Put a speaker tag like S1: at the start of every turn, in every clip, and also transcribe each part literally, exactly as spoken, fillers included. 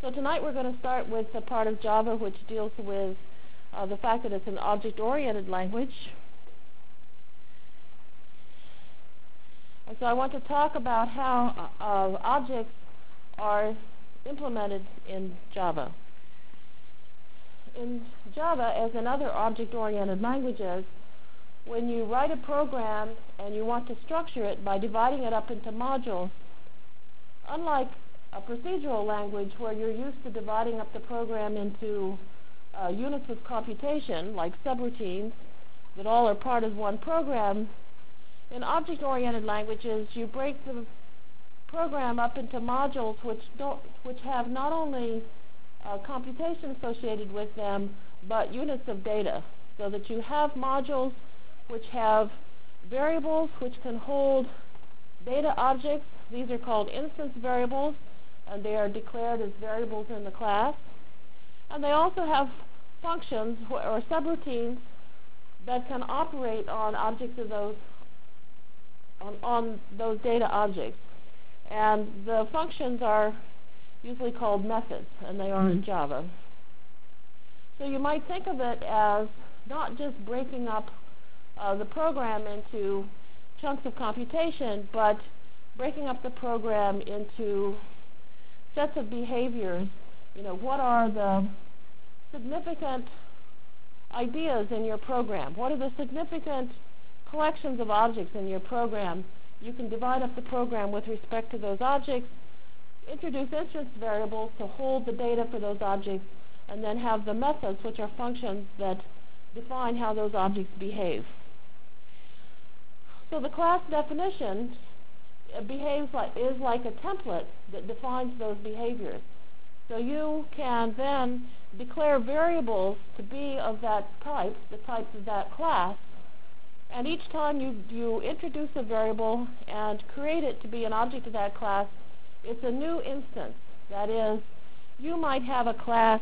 S1: So tonight we're going to start with the part of Java which deals with uh, the fact that it's an object-oriented language. And so I want to talk about how uh, objects are implemented in Java. In Java, as in other object-oriented languages, when you write a program and you want to structure it by dividing it up into modules, unlike a procedural language where you're used to dividing up the program into uh, units of computation, like subroutines, that all are part of one program, in object-oriented languages, you break the program up into modules which don't, which have not only uh, computation associated with them, but units of data, so that you have modules which have variables which can hold data objects. These are called instance variables, and they are declared as variables in the class. And they also have functions wh or subroutines that can operate on objects of those on, on those data objects. And the functions are usually called methods, and they are in Java. So you might think of it as not just breaking up uh, the program into chunks of computation, but breaking up the program into sets of behaviors. You know, what are the significant ideas in your program? What are the significant collections of objects in your program? You can divide up the program with respect to those objects, introduce instance variables to hold the data for those objects, and then have the methods, which are functions that define how those objects behave. So the class definition It behaves like is like a template that defines those behaviors. So you can then declare variables to be of that type, the types of that class, and each time you, you introduce a variable and create it to be an object of that class, it's a new instance. That is, you might have a class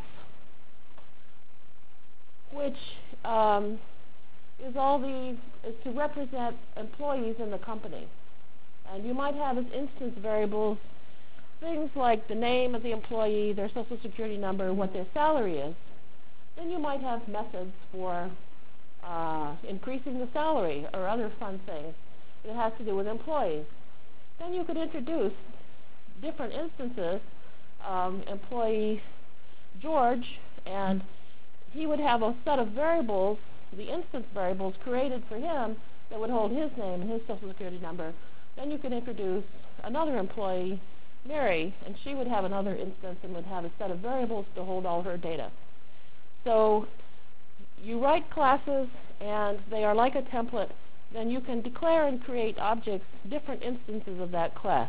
S1: which um, is all the is to represent employees in the company. And you might have as instance variables things like the name of the employee, their social security number, what their salary is. Then you might have methods for uh, increasing the salary or other fun things that has to do with employees. Then you could introduce different instances, um, employee George, and he would have a set of variables, the instance variables created for him that would hold his name and his social security number. Then you can introduce another employee, Mary, and she would have another instance and would have a set of variables to hold all her data. So you write classes, and they are like a template. Then you can declare and create objects, different instances of that class.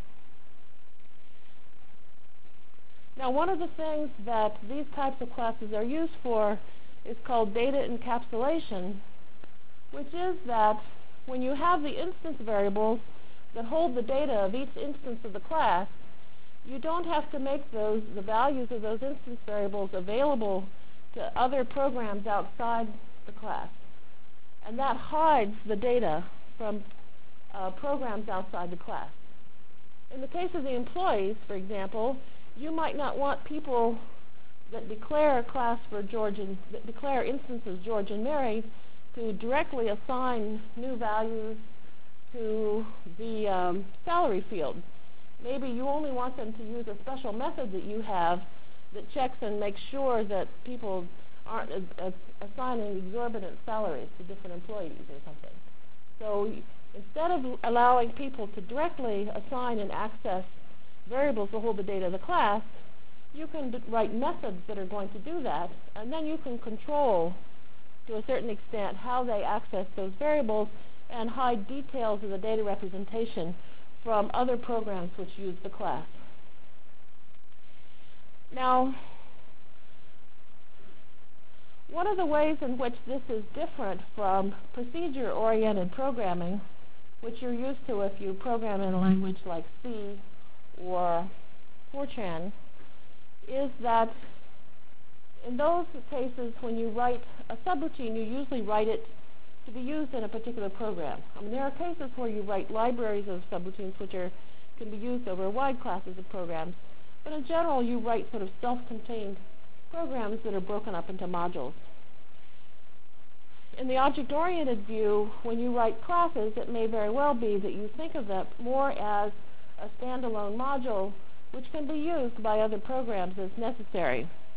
S1: Now, one of the things that these types of classes are used for is called data encapsulation, which is that when you have the instance variables that hold the data of each instance of the class, you don't have to make those the values of those instance variables available to other programs outside the class. And that hides the data from uh, programs outside the class. In the case of the employees, for example, you might not want people that declare a class for George and that declare instances George and Mary to directly assign new values to the um, salary field. Maybe you only want them to use a special method that you have that checks and makes sure that people aren't uh, uh, assigning exorbitant salaries to different employees or something. So instead of allowing people to directly assign and access variables to hold the data of the class, you can write methods that are going to do that, and then you can control to a certain extent how they access those variables and hide details of the data representation from other programs which use the class. Now, one of the ways in which this is different from procedure-oriented programming, which you're used to if you program in a language like C or Fortran, is that in those cases when you write a subroutine, you usually write it to be used in a particular program. I mean, there are cases where you write libraries of subroutines which are, can be used over wide classes of programs, But in general, you write sort of self-contained programs that are broken up into modules. In the object-oriented view, when you write classes, it may very well be that you think of them more as a standalone module which can be used by other programs as necessary.